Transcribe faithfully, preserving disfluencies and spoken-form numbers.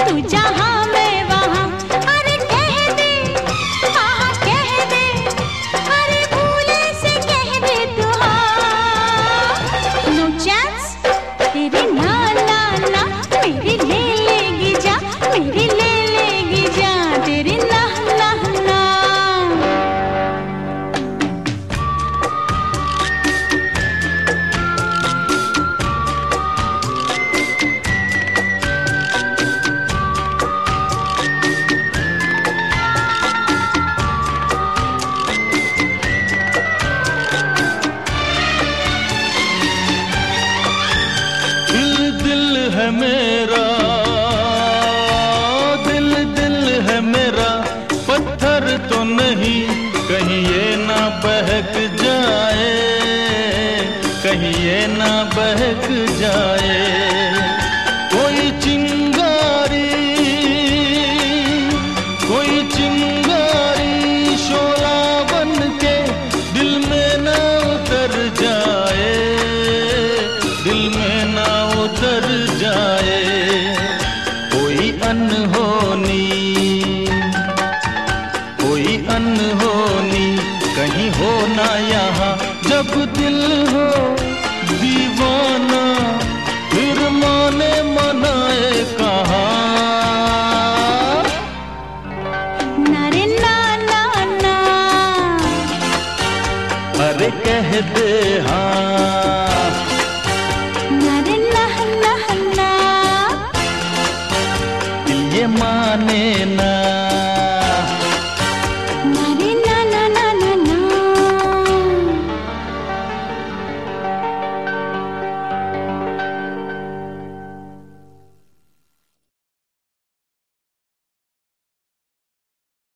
तू जहाँ मैं वहाँ। अरे कह दे, हाँ कह दे, अरे भूले से कह दे तू हाँ। नो चांस, तेरी ना ना ना मेरी ले लेगी जा, मेरी ले लेगी जा, तेरी ना ना ना। है मेरा दिल दिल है मेरा, पत्थर तो नहीं, कहीं ये ना बहक जाए, कहीं ये ना बहक जाए। कोई चिंगारी कोई चिंगारी शोला बन के दिल में ना उतर जाए, दिल में ना उतर जाए। कोई अनहोनी कोई अनहोनी कहीं हो ना यहाँ, जब दिल हो दीवाना फिर माने मनाए कहाँ। ना रे ना ना ना, अरे कह दे हाँ, ना रे ना ना ना, दिल ये माने ना।